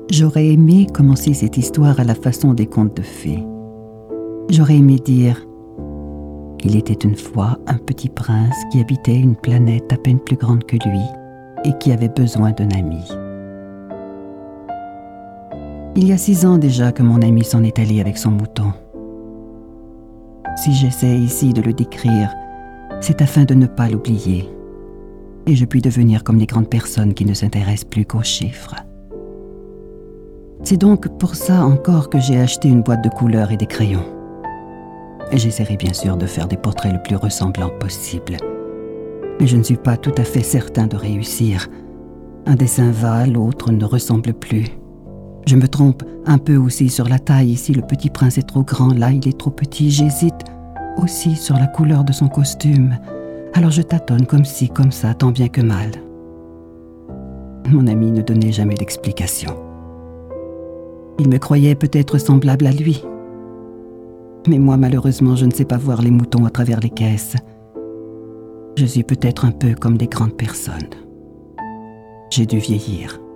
J'aurais aimé commencer cette histoire à la façon des contes de fées. J'aurais aimé dire « Il était une fois un petit prince qui habitait une planète à peine plus grande que lui et qui avait besoin d'un ami. » Il y a 6 ans déjà que mon ami s'en est allé avec son mouton. Si j'essaie ici de le décrire, c'est afin de ne pas l'oublier. Et je puis devenir comme les grandes personnes qui ne s'intéressent plus qu'aux chiffres. C'est donc pour ça encore que j'ai acheté une boîte de couleurs et des crayons. Et j'essaierai bien sûr de faire des portraits le plus ressemblants possible. Mais je ne suis pas tout à fait certain de réussir. Un dessin va, l'autre ne ressemble plus. Je me trompe un peu aussi sur la taille. Ici, le petit prince est trop grand, là, il est trop petit. J'hésite aussi sur la couleur de son costume. Alors je tâtonne comme ci, comme ça, tant bien que mal. Mon ami ne donnait jamais d'explication. Il me croyait peut-être semblable à lui. Mais moi, malheureusement, je ne sais pas voir les moutons à travers les caisses. Je suis peut-être un peu comme les grandes personnes. J'ai dû vieillir.